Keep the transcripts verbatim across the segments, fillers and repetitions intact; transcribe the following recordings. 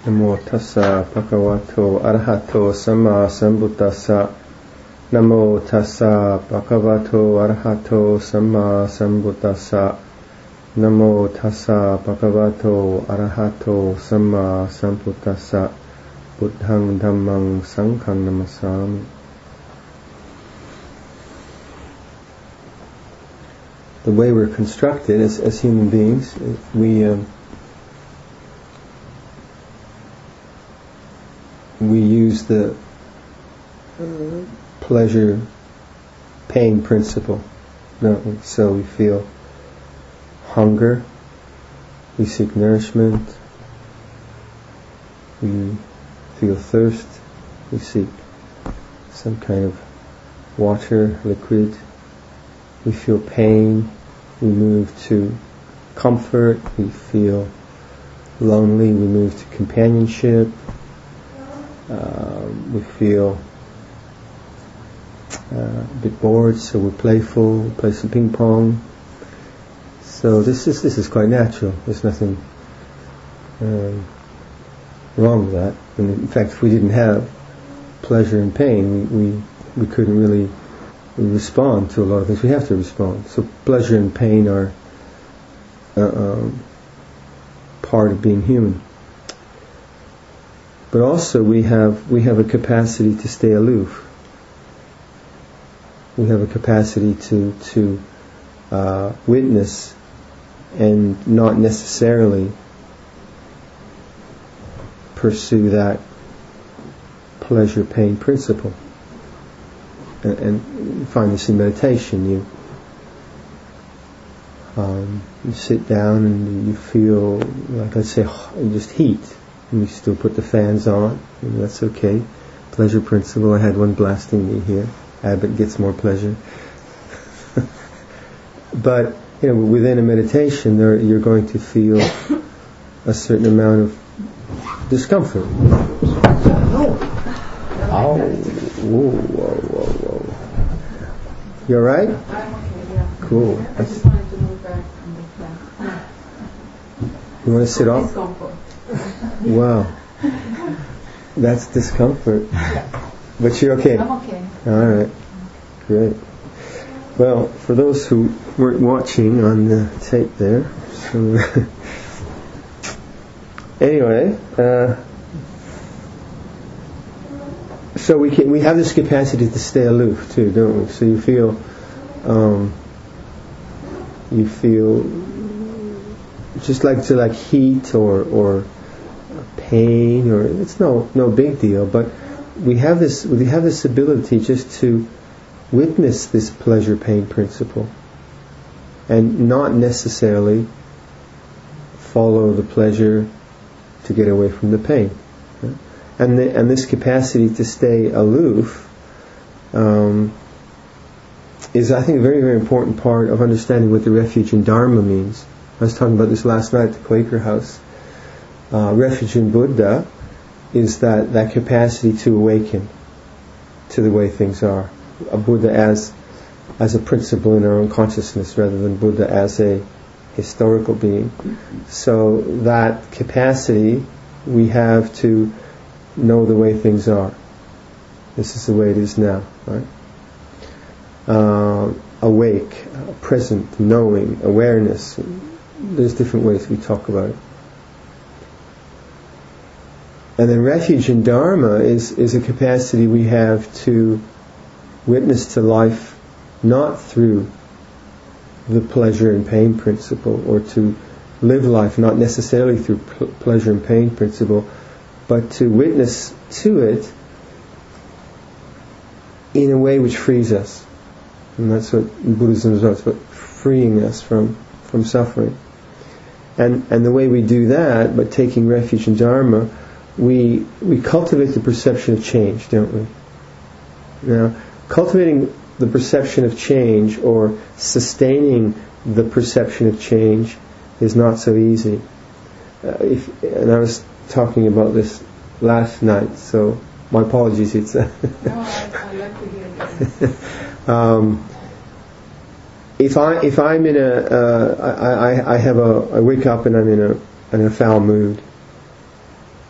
Namo tassa bhagavato arahato samma sambuddhassa. Namo tassa bhagavato arahato samma sambuddhassa. Namo tassa bhagavato arahato samma sambuddhassa. Buddhang dhammang sanghang namasami. The way we're constructed as, as human beings, we um, we use the uh, pleasure pain principle, don't we? So we feel hunger, we seek nourishment, we feel thirst, we seek some kind of water, liquid, we feel pain, we move to comfort, we feel lonely, we move to companionship, uh, we feel uh, a bit bored, so we're playful, we play some ping pong. So this is this is quite natural. There's nothing um, wrong with that. And in fact, if we didn't have pleasure and pain, we we, we couldn't really respond to a lot of things. We have to respond. So pleasure and pain are uh, um, part of being human. But also we have we have a capacity to stay aloof. We have a capacity to to uh, witness and not necessarily pursue that pleasure-pain principle. And, and you find this in meditation. You um, you sit down and you feel, like let's say, just heat. And you still put the fans on, and that's okay. Pleasure principle. I had one blasting me here. Abbott gets more pleasure. But you know, within a meditation, there you're going to feel a certain amount of discomfort. Oh, whoa, whoa, whoa, whoa. You all right? I'm okay. Yeah. Cool. I just wanted to move back from the plan. You want to sit off? Discomfort. Wow, that's discomfort. But you're okay? I'm okay. Alright, great. Well, for those who weren't watching on the tape there, so anyway, uh, so we can, we have this capacity to stay aloof too, don't we? So you feel, um, you feel just like to like heat or or pain, or it's no no big deal, but we have this we have this ability just to witness this pleasure-pain principle and not necessarily follow the pleasure to get away from the pain. And the, and this capacity to stay aloof um, is, I think, a very, very important part of understanding what the refuge in Dharma means. I was talking about this last night at the Quaker House. Uh, refuge in Buddha is that, that capacity to awaken to the way things are. A Buddha as as a principle in our own consciousness rather than Buddha as a historical being. So that capacity we have to know the way things are. This is the way it is now, right? Uh, awake, uh, present, knowing, awareness. There's different ways we talk about it. And then refuge in Dharma is, is a capacity we have to witness to life not through the pleasure and pain principle, or to live life not necessarily through pl- pleasure and pain principle, but to witness to it in a way which frees us. And that's what Buddhism is about. It's about freeing us from, from suffering. And and the way we do that, by taking refuge in Dharma, we we cultivate the perception of change, don't we? Now, cultivating the perception of change, or sustaining the perception of change, is not so easy. Uh, if, and I was talking about this last night, so my apologies. It's no, I, I like to hear this. um, if I if I'm in a uh, I, I I have a I wake up and I'm in a in a foul mood,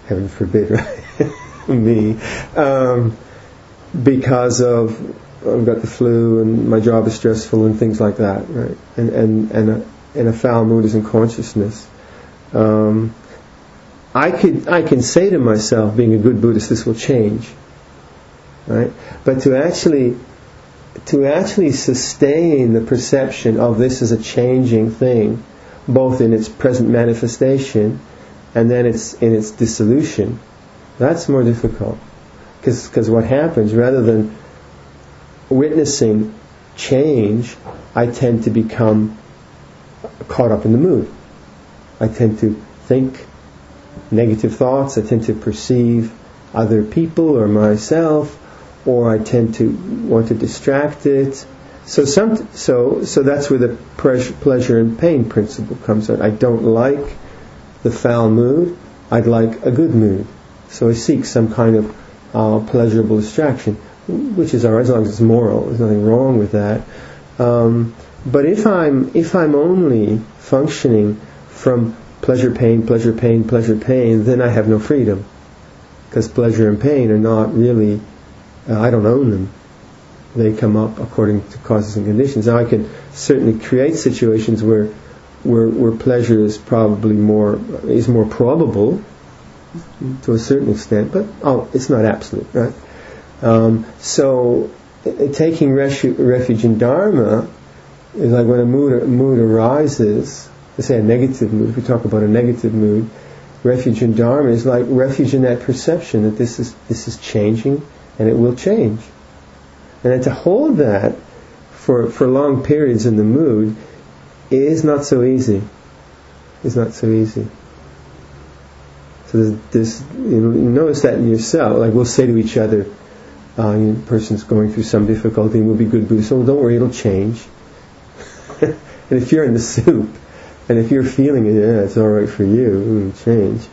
heaven forbid, right? Me, um, because of I've got the flu and my job is stressful and things like that, right? And and and a, and a foul mood is in consciousness. Um, I could I can say to myself, being a good Buddhist, this will change, right? But to actually to actually sustain the perception of this as a changing thing, both in its present manifestation and then it's in its dissolution, that's more difficult. Because what happens, rather than witnessing change, I tend to become caught up in the mood. I tend to think negative thoughts, I tend to perceive other people or myself, or I tend to want to distract it. So some, so so that's where the pleasure and pain principle comes out. I don't like the foul mood, I'd like a good mood. So I seek some kind of uh, pleasurable distraction, which is alright as long as it's moral. There's nothing wrong with that. Um, but if I'm if I'm only functioning from pleasure, pain, pleasure, pain, pleasure, pain, then I have no freedom, because pleasure and pain are not really. Uh, I don't own them. They come up according to causes and conditions. Now I can certainly create situations where where, where pleasure is probably more is more probable to a certain extent, but oh, it's not absolute, right? Um, so uh, taking refu- refuge in Dharma is like when a mood, a mood arises. Let's say a negative mood. If we talk about a negative mood, refuge in Dharma is like refuge in that perception that this is this is changing and it will change. And then to hold that for for long periods in the mood is not so easy. It's not so easy. So there's this, you know, you notice that in yourself. Like we'll say to each other, uh, you know, the person's going through some difficulty and we'll be good Buddhists. So don't worry, it'll change. And if you're in the soup, and if you're feeling it, yeah, it's all right for you, it'll change.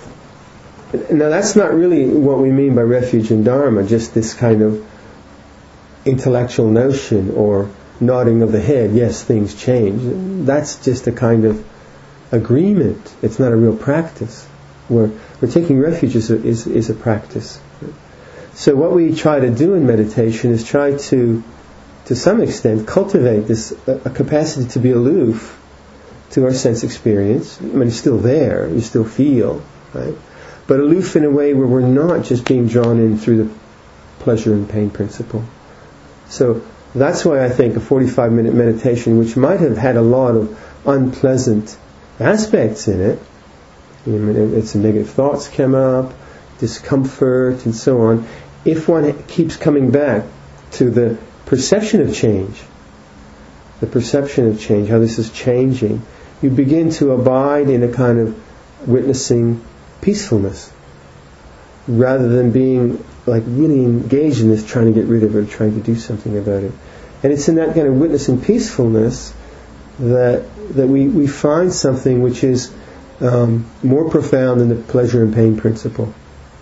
Now that's not really what we mean by refuge in Dharma, just this kind of intellectual notion or nodding of the head, yes, things change. That's just a kind of agreement. It's not a real practice. We're, we're taking refuge is a, is, is a practice. So what we try to do in meditation is try to, to some extent, cultivate this a, a capacity to be aloof to our sense experience. I mean, it's still there. You still feel, right? But aloof in a way where we're not just being drawn in through the pleasure and pain principle. So that's why I think a forty-five minute meditation, which might have had a lot of unpleasant aspects in it, I mean, it's negative thoughts come up, discomfort and so on, if one keeps coming back to the perception of change, the perception of change, how this is changing, you begin to abide in a kind of witnessing peacefulness, rather than being like really engaged in this, trying to get rid of it, trying to do something about it. And it's in that kind of witnessing peacefulness that that we, we find something which is um, more profound than the pleasure and pain principle.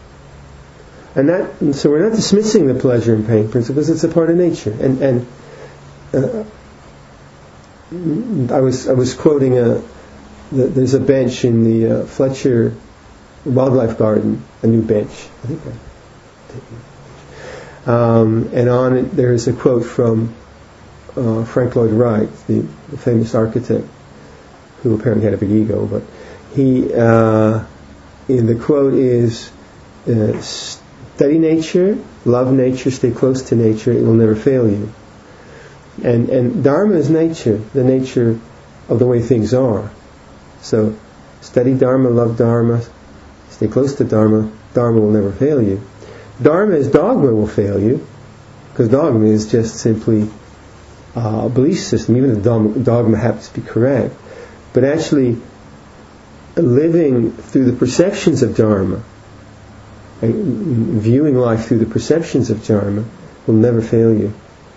And that, and so we're not dismissing the pleasure and pain principle, because it's a part of nature. And and uh, I was I was quoting a the, there's a bench in the uh, Fletcher Wildlife Garden, a new bench. I think I, um, and on it there is a quote from uh, Frank Lloyd Wright, the, the famous architect, who apparently had a big ego. But he, uh, in the quote is, uh, "Study nature, love nature, stay close to nature. It will never fail you." And and Dharma is nature, the nature of the way things are. So, study Dharma, love Dharma, stay close to Dharma. Dharma will never fail you. Dharma is dogma will fail you, because dogma is just simply uh, a belief system, even if dogma, dogma happens to be correct. But actually, living through the perceptions of Dharma, viewing life through the perceptions of Dharma, will never fail you.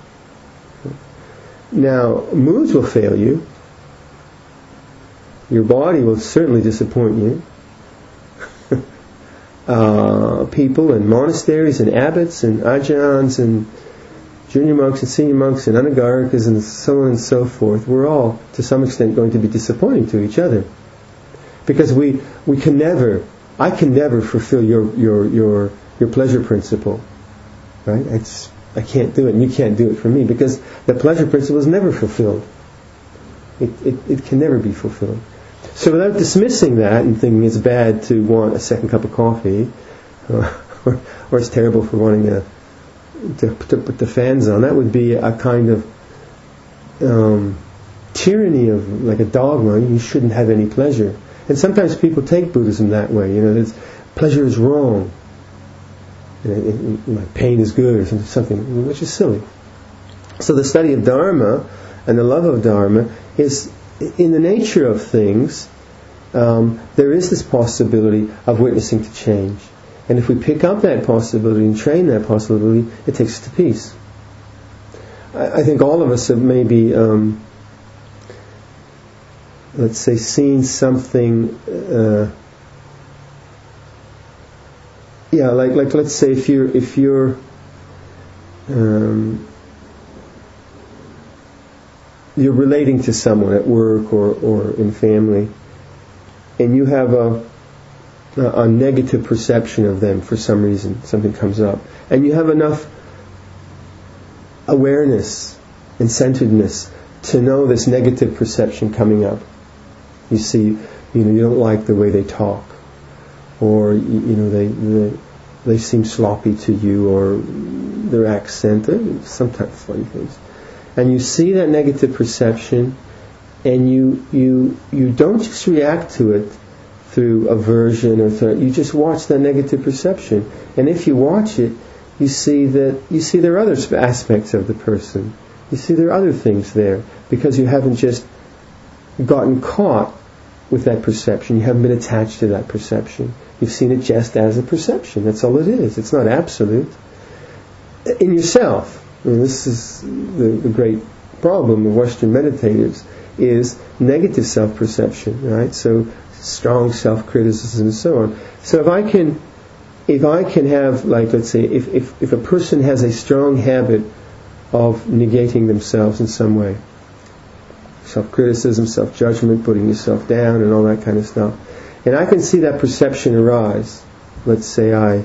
Now, moods will fail you. Your body will certainly disappoint you. Uh, people and monasteries and abbots and ajahns and junior monks and senior monks and anagaricas and so on and so forth, we're all to some extent going to be disappointing to each other, because we we can never I can never fulfill your your your your pleasure principle, right? It's I can't do it, and you can't do it for me, because the pleasure principle is never fulfilled. It it, it can never be fulfilled. So without dismissing that and thinking it's bad to want a second cup of coffee, or or, or it's terrible for wanting a, to, to put the fans on, that would be a kind of um, tyranny of, like a dogma. You shouldn't have any pleasure. And sometimes people take Buddhism that way. You know, that pleasure is wrong. You know, it, it, like pain is good, or something, something, which is silly. So the study of Dharma and the love of Dharma is, in the nature of things, um, there is this possibility of witnessing to change. And if we pick up that possibility and train that possibility, it takes us to peace. I, I think all of us have maybe, um, let's say, seen something. Uh, yeah, like like let's say if you're if you're um, you're relating to someone at work or, or in family, and you have a, a negative perception of them for some reason, something comes up, and you have enough awareness and centeredness to know this negative perception coming up. You see, you know, you don't like the way they talk, or you, you know, they, they they seem sloppy to you, or their accent, sometimes funny things. And you see that negative perception, and you you you don't just react to it through aversion or through, you just watch that negative perception. And if you watch it, you see that you see there are other aspects of the person. You see there are other things there, because you haven't just gotten caught with that perception. You haven't been attached to that perception. You've seen it just as a perception. That's all it is. It's not absolute. In yourself. I mean, this is the, the great problem of Western meditators, is negative self-perception, right? So strong self-criticism and so on. So if I can, if I can have, like, let's say, if, if, if a person has a strong habit of negating themselves in some way, self-criticism, self-judgment, putting yourself down and all that kind of stuff, and I can see that perception arise. Let's say I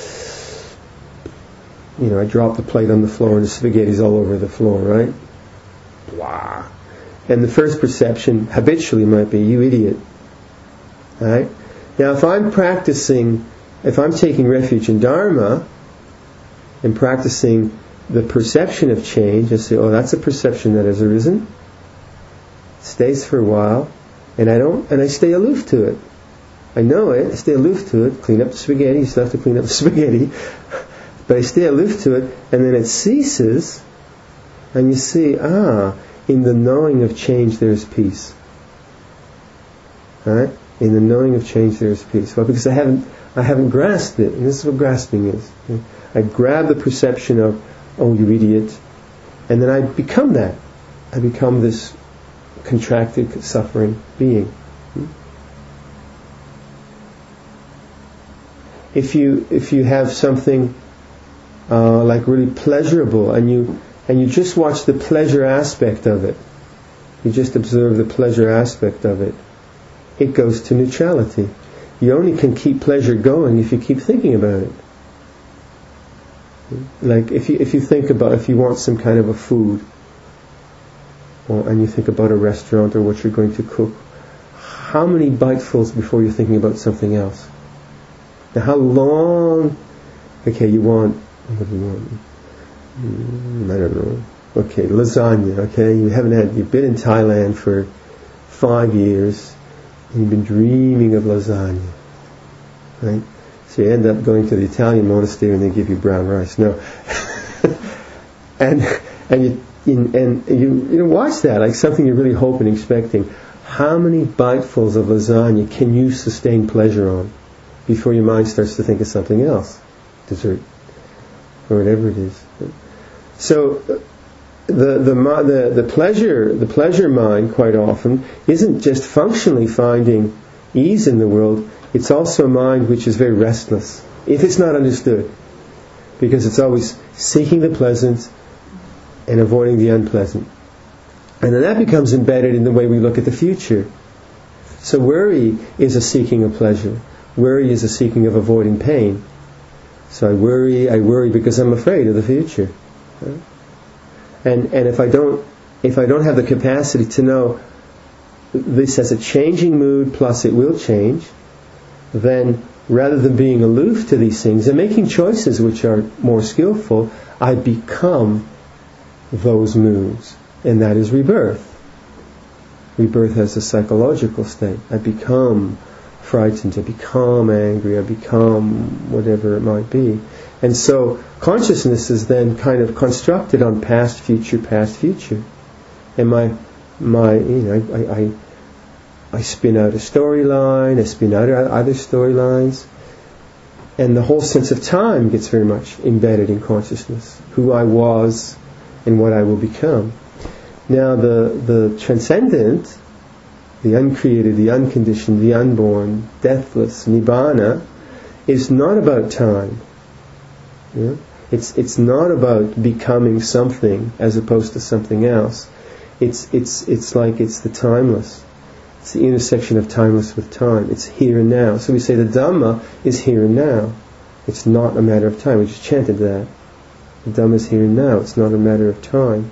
You know, I drop the plate on the floor and the spaghetti's all over the floor, right? Blah. And the first perception habitually might be, you idiot. Right? Now if I'm practicing, if I'm taking refuge in Dharma and practicing the perception of change, I say, oh, that's a perception that has arisen, stays for a while, and I don't, and I stay aloof to it. I know it, I stay aloof to it, clean up the spaghetti, you still have to clean up the spaghetti. But I stay aloof to it, and then it ceases, and you see, ah, in the knowing of change there is peace. Right? In the knowing of change there is peace. Well, because I haven't, I haven't grasped it, and this is what grasping is. I grab the perception of, oh, you idiot, and then I become that. I become this contracted, suffering being. If you if you have something Uh, like really pleasurable, and you and you just watch the pleasure aspect of it, you just observe the pleasure aspect of it, it goes to neutrality. You only can keep pleasure going if you keep thinking about it. Like if you if you think about, if you want some kind of a food, or, and you think about a restaurant or what you're going to cook, how many bitefuls before you're thinking about something else? Now how long, okay, you want What do you want? Mm, I don't know. Okay, lasagna. Okay, you haven't had. You've been in Thailand for five years, and you've been dreaming of lasagna, right? So you end up going to the Italian monastery, and they give you brown rice. No, and and you and you you know, watch that, like something you're really hoping, expecting. How many bitefuls of lasagna can you sustain pleasure on before your mind starts to think of something else, dessert, or whatever it is? So the the the the pleasure the pleasure mind quite often isn't just functionally finding ease in the world. It's also a mind which is very restless if it's not understood, because it's always seeking the pleasant and avoiding the unpleasant, and then that becomes embedded in the way we look at the future. So worry is a seeking of pleasure. worry is a seeking of avoiding pain. So I worry, I worry because I'm afraid of the future. Right? And and if I don't if I don't have the capacity to know this as a changing mood plus it will change, then rather than being aloof to these things and making choices which are more skillful, I become those moods. And that is rebirth. Rebirth as a psychological state. I become frightened, I become angry, I become whatever it might be. And so consciousness is then kind of constructed on past, future, past, future. And my, my, you know, I, I, I spin out a storyline, I spin out other storylines, and the whole sense of time gets very much embedded in consciousness. Who I was and what I will become. Now the, the transcendent, the uncreated, the unconditioned, the unborn, deathless, nibbana, is not about time. Yeah? It's it's not about becoming something as opposed to something else. It's it's it's like it's the timeless. It's the intersection of timeless with time. It's here and now. So we say the Dhamma is here and now. It's not a matter of time. We just chanted that. The Dhamma is here and now. It's not a matter of time.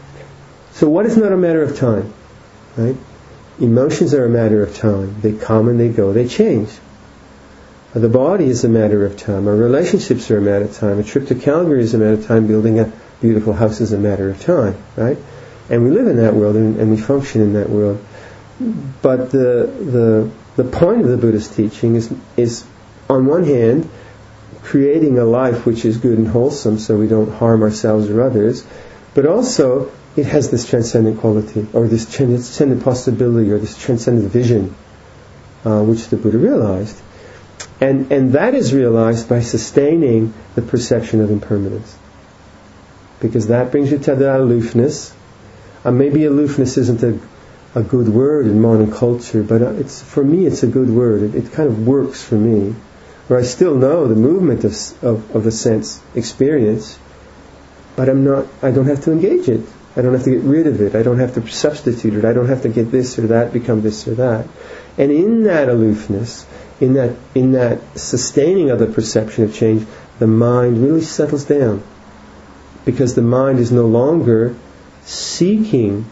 So what is not a matter of time? Right? Emotions are a matter of time. They come and they go. They change. The body is a matter of time. Our relationships are a matter of time. A trip to Calgary is a matter of time. Building a beautiful house is a matter of time. Right? And we live in that world and, and we function in that world. But the the the point of the Buddhist teaching is is on one hand creating a life which is good and wholesome so we don't harm ourselves or others, but also it has this transcendent quality, or this transcendent possibility, or this transcendent vision, uh, which the Buddha realized. And and that is realized by sustaining the perception of impermanence. Because that brings you to that aloofness. Uh, maybe aloofness isn't a, a good word in modern culture, but it's for me it's a good word. It, it kind of works for me. Where I still know the movement of, of, of the sense experience, but I'm not, I don't have to engage it. I don't have to get rid of it. I don't have to substitute it. I don't have to get this or that, become this or that. And in that aloofness, in that in that sustaining of the perception of change, the mind really settles down. Because the mind is no longer seeking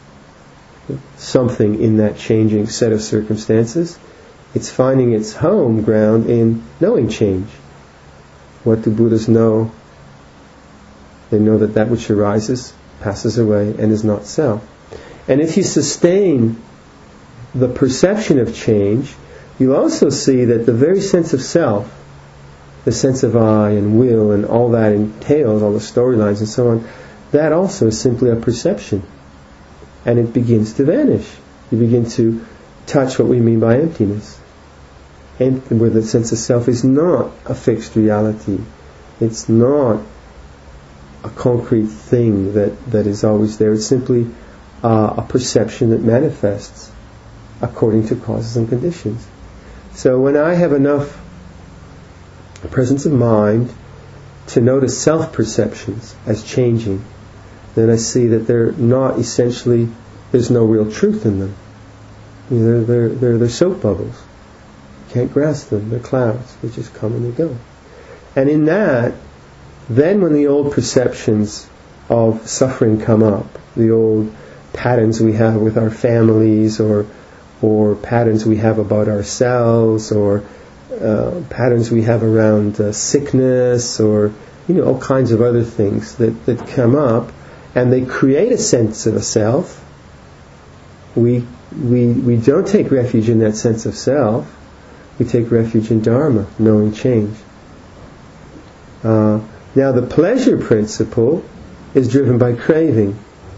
something in that changing set of circumstances. It's finding its home ground in knowing change. What do Buddhas know? They know that that which arises passes away and is not self. And if you sustain the perception of change, you also see that the very sense of self, the sense of I and will and all that entails, all the storylines and so on, that also is simply a perception. And it begins to vanish. You begin to touch what we mean by emptiness. And where the sense of self is not a fixed reality. It's not a concrete thing that, that is always there. It's simply uh, a perception that manifests according to causes and conditions. So when I have enough presence of mind to notice self-perceptions as changing, then I see that they're not essentially, there's no real truth in them. You know, they're, they're, they're, they're soap bubbles. You can't grasp them. They're clouds. They just come and they go. And in that, then when the old perceptions of suffering come up, the old patterns we have with our families, or or patterns we have about ourselves, or uh, patterns we have around uh, sickness, or you know all kinds of other things that, that come up, and they create a sense of a self. We we we don't take refuge in that sense of self. We take refuge in Dharma, knowing change. Uh, Now the pleasure principle is driven by craving.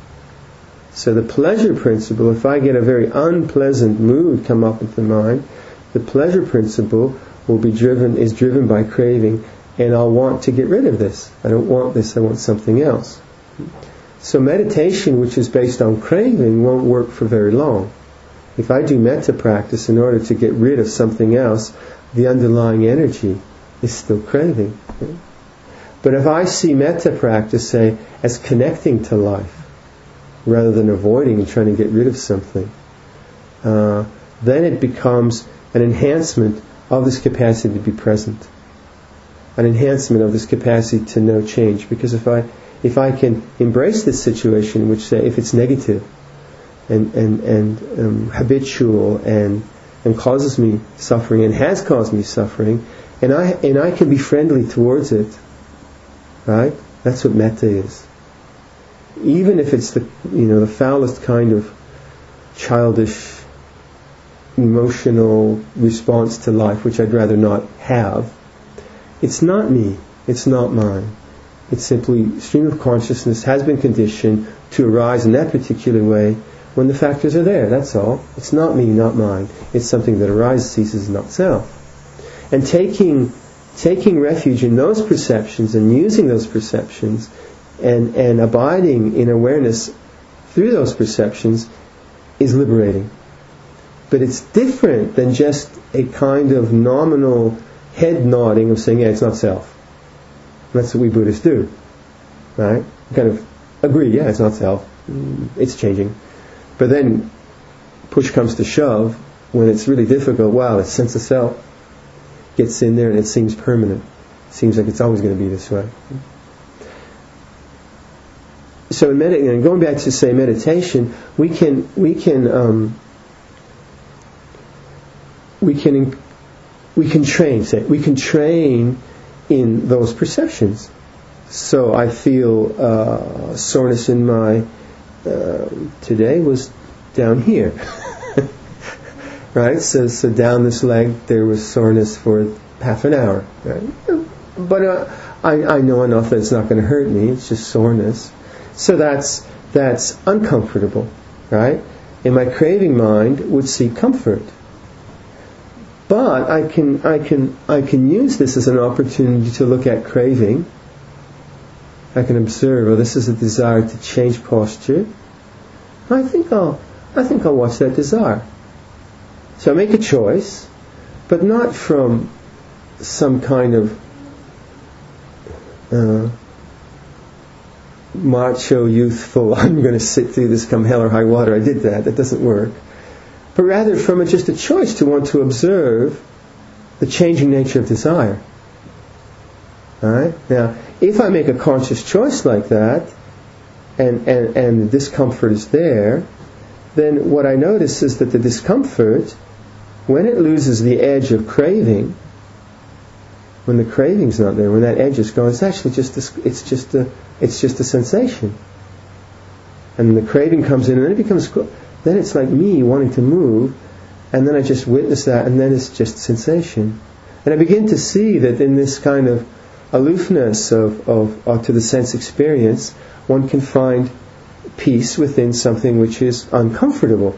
So the pleasure principle, if I get a very unpleasant mood come up into the mind, the pleasure principle will be driven, is driven by craving, and I'll want to get rid of this. I don't want this, I want something else. So meditation, which is based on craving, won't work for very long. If I do metta practice in order to get rid of something else, the underlying energy is still craving. But if I see metta practice, say, as connecting to life, rather than avoiding and trying to get rid of something, uh, then it becomes an enhancement of this capacity to be present, an enhancement of this capacity to know change. Because if I if I can embrace this situation, which say if it's negative and and and um, habitual and and causes me suffering and has caused me suffering, and I and I can be friendly towards it, right? That's what metta is. Even if it's the you know the foulest kind of childish emotional response to life, which I'd rather not have, it's not me, it's not mine. It's simply stream of consciousness has been conditioned to arise in that particular way when the factors are there, that's all. It's not me, not mine. It's something that arises, ceases, not self. And taking taking refuge in those perceptions and using those perceptions and, and abiding in awareness through those perceptions is liberating. But it's different than just a kind of nominal head nodding of saying, yeah, it's not self. And that's what we Buddhists do. Right? We kind of agree, yeah, it's not self. It's changing. But then push comes to shove, when it's really difficult, wow, the sense of self gets in there and it seems permanent. It seems like it's always going to be this way. So in medit- and going back to say meditation, we can we can um, we can we can train. Say we can train in those perceptions. So I feel uh, soreness in my uh, today was down here, right? So so down this leg there was soreness for half an hour, right? But uh, I I know enough that it's not going to hurt me. It's just soreness. So that's that's uncomfortable, right? And my craving mind would seek comfort. But I can I can I can use this as an opportunity to look at craving. I can observe, oh, this is a desire to change posture. I think I'll I think I'll watch that desire. So I make a choice, but not from some kind of uh, macho, youthful, I'm going to sit through this come hell or high water. I did that. That doesn't work. But rather from a, just a choice to want to observe the changing nature of desire. Alright? Now, if I make a conscious choice like that, and, and, and the discomfort is there, then what I notice is that the discomfort, when it loses the edge of craving, when the craving's not there, when that edge is gone, it's actually just a, it's just a it's just a sensation. And the craving comes in, and then it becomes then it's like me wanting to move, and then I just witness that, and then it's just sensation. And I begin to see that in this kind of aloofness of, of, of to the sense experience, one can find peace within something which is uncomfortable.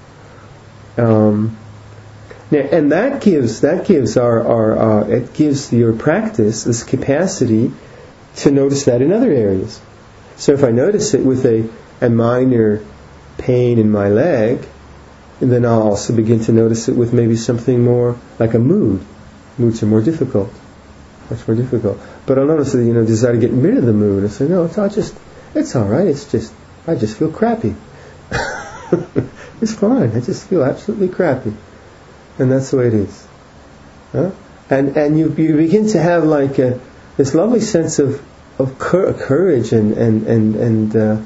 Um, now, and that gives that gives our, our uh, it gives your practice this capacity to notice that in other areas. So if I notice it with a, a minor pain in my leg, and then I'll also begin to notice it with maybe something more like a mood. Moods are more difficult, much more difficult. But I'll notice that, you know, desire to get rid of the mood. I say, no, it's all just, it's all right. It's just, I just feel crappy. It's fine. I just feel absolutely crappy, and that's the way it is. Huh? And and you you begin to have like a, this lovely sense of of cur- courage and and and and uh,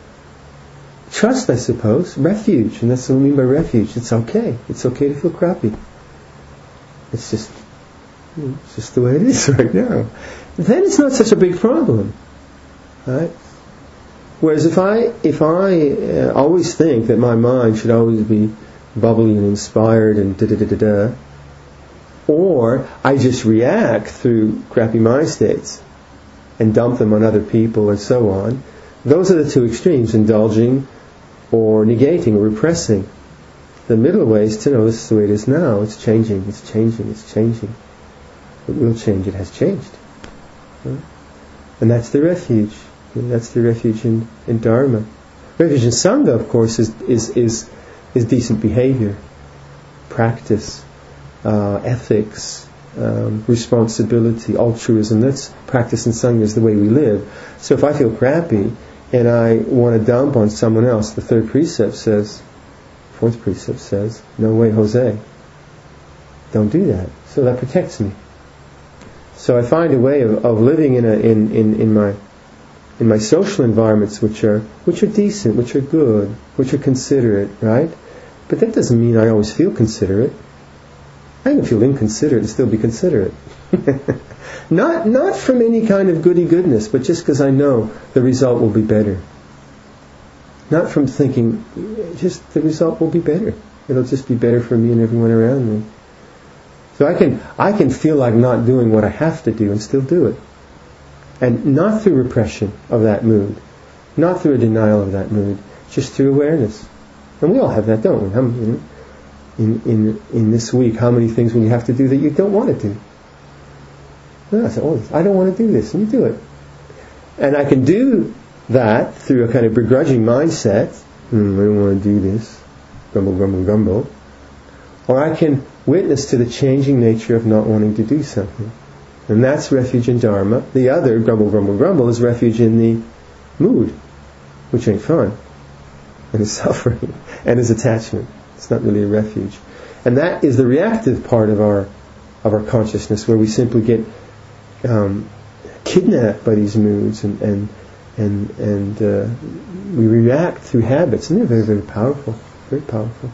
trust, I suppose, refuge, and that's what I mean by refuge. It's okay. It's okay to feel crappy. It's just it's just the way it is right now. Then it's not such a big problem, right? Whereas if I if I uh, always think that my mind should always be bubbly and inspired and da da da da da, or I just react through crappy mind states and dump them on other people and so on, those are the two extremes, indulging or negating or repressing. The middle way is to know this is the way it is now. It's changing, it's changing, it's changing. It will change, it has changed. Right? And that's the refuge. That's the refuge in, in Dharma. Refuge in Sangha, of course, is is is, is decent behavior, practice, uh, ethics, um, responsibility, altruism. That's practice in Sangha is the way we live. So if I feel crappy and I want to dump on someone else, the third precept says, fourth precept says, no way, Jose. Don't do that. So that protects me. So I find a way of, of living in a in, in, in my in my social environments which are which are decent, which are good, which are considerate, right? But that doesn't mean I always feel considerate. I can feel inconsiderate and still be considerate. not not from any kind of goody goodness, but just because I know the result will be better. Not from thinking, just the result will be better. It'll just be better for me and everyone around me. So I can I can feel like not doing what I have to do and still do it. And not through repression of that mood, not through a denial of that mood, just through awareness. And we all have that, don't we? How, you know, in in in this week, how many things when you have to do that you don't want to do? No, I said, oh, I don't want to do this, and you do it. And I can do that through a kind of begrudging mindset. Mm, I don't want to do this. Grumble, grumble, grumble. Or I can witness to the changing nature of not wanting to do something. And that's refuge in Dharma. The other, grumble, grumble, grumble, is refuge in the mood, which ain't fun. And is suffering. And is attachment. It's not really a refuge. And that is the reactive part of our of our consciousness, where we simply get um, kidnapped by these moods and and and, and uh, we react through habits. And they're very, very powerful. Very powerful.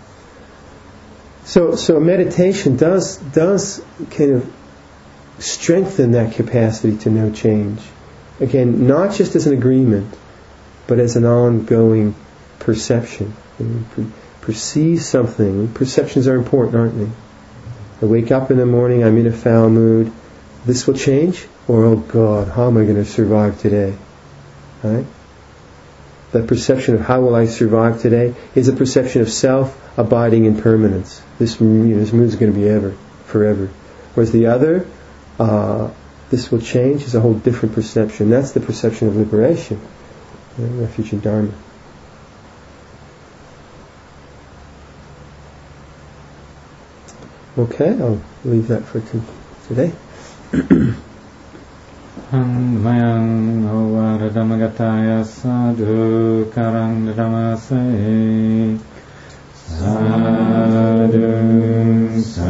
So so meditation does does kind of strengthen that capacity to know change. Again, not just as an agreement, but as an ongoing perception. You per- perceive something. Perceptions are important, aren't they? I wake up in the morning, I'm in a foul mood. This will change? Or, oh God, how am I going to survive today? Right? That perception of how will I survive today is a perception of self abiding in permanence. This, you know, this mood is going to be ever, forever. Whereas the other, uh, this will change, is a whole different perception. That's the perception of liberation. You know, refuge in Dharma. Okay, I'll leave that for t- today. Mayang Hova Radamagataya Sadhu Karang Ramase Sadhu